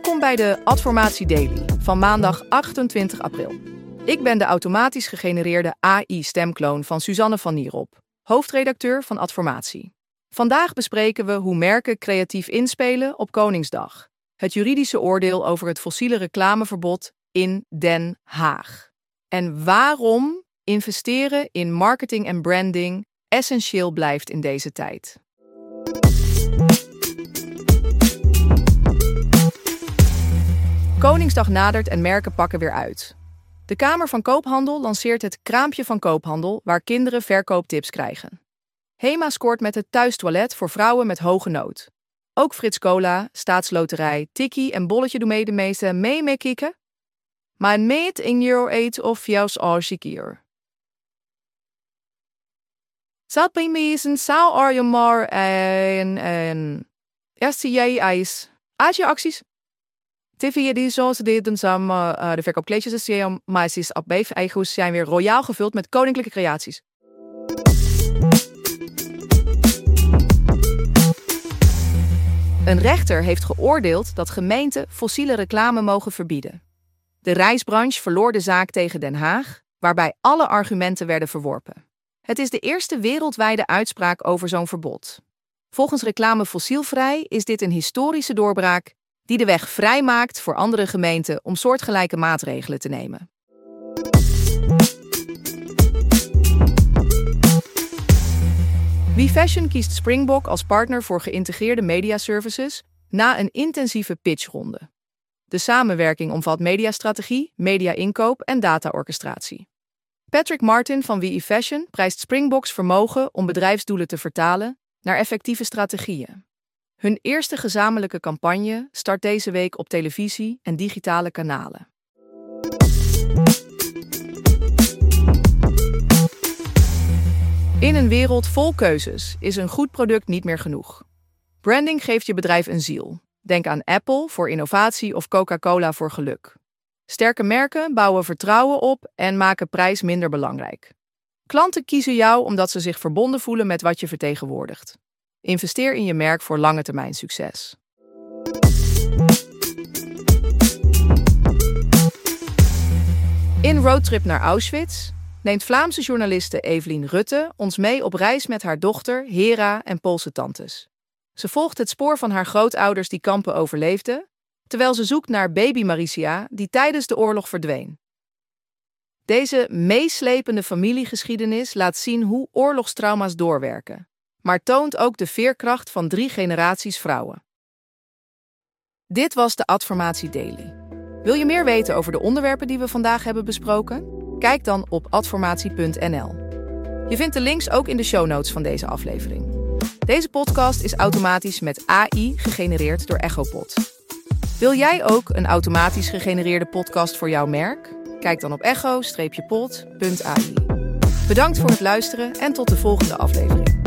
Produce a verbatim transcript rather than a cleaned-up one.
Welkom bij de Adformatie Daily van maandag achtentwintig april. Ik ben de automatisch gegenereerde A I-stemkloon van Suzanne van Nierop, hoofdredacteur van Adformatie. Vandaag bespreken we hoe merken creatief inspelen op Koningsdag. Het juridische oordeel over het fossiele reclameverbod in Den Haag. En waarom investeren in marketing en branding essentieel blijft in deze tijd. Koningsdag nadert en merken pakken weer uit. De Kamer van Koophandel lanceert het Kraampje van Koophandel, waar kinderen verkooptips krijgen. HEMA scoort met het thuistoilet voor vrouwen met hoge nood. Ook Frits Cola, Staatsloterij, Tikkie en Bolletje doen mee de meeste mee mee kieken. Maar meet in euro eet of jouws als ik hier. Zat bij meesten zou er je maar en en eerst jij ijs. Als je acties. T V die zoals deden samen uh, de verkoopkleedjes is maar ze is op beef eigoes zijn weer royaal gevuld met koninklijke creaties. Een rechter heeft geoordeeld dat gemeenten fossiele reclame mogen verbieden. De reisbranche verloor de zaak tegen Den Haag, waarbij alle argumenten werden verworpen. Het is de eerste wereldwijde uitspraak over zo'n verbod. Volgens Reclame Fossielvrij is dit een historische doorbraak die de weg vrijmaakt voor andere gemeenten om soortgelijke maatregelen te nemen. WeFashion kiest Springbok als partner voor geïntegreerde mediaservices na een intensieve pitchronde. De samenwerking omvat mediastrategie, media-inkoop en data-orchestratie. Patrick Martin van WeFashion prijst Springboks vermogen om bedrijfsdoelen te vertalen naar effectieve strategieën. Hun eerste gezamenlijke campagne start deze week op televisie en digitale kanalen. In een wereld vol keuzes is een goed product niet meer genoeg. Branding geeft je bedrijf een ziel. Denk aan Apple voor innovatie of Coca-Cola voor geluk. Sterke merken bouwen vertrouwen op en maken prijs minder belangrijk. Klanten kiezen jou omdat ze zich verbonden voelen met wat je vertegenwoordigt. Investeer in je merk voor lange termijn succes. In Roadtrip naar Auschwitz neemt Vlaamse journaliste Evelien Rutte ons mee op reis met haar dochter Hera en Poolse tantes. Ze volgt het spoor van haar grootouders die kampen overleefden, terwijl ze zoekt naar baby Maricia die tijdens de oorlog verdween. Deze meeslepende familiegeschiedenis laat zien hoe oorlogstrauma's doorwerken, maar toont ook de veerkracht van drie generaties vrouwen. Dit was de Adformatie Daily. Wil je meer weten over de onderwerpen die we vandaag hebben besproken? Kijk dan op adformatie punt n l. Je vindt de links ook in de show notes van deze aflevering. Deze podcast is automatisch met A I gegenereerd door Echopod. Wil jij ook een automatisch gegenereerde podcast voor jouw merk? Kijk dan op echo pod punt a i. Bedankt voor het luisteren en tot de volgende aflevering.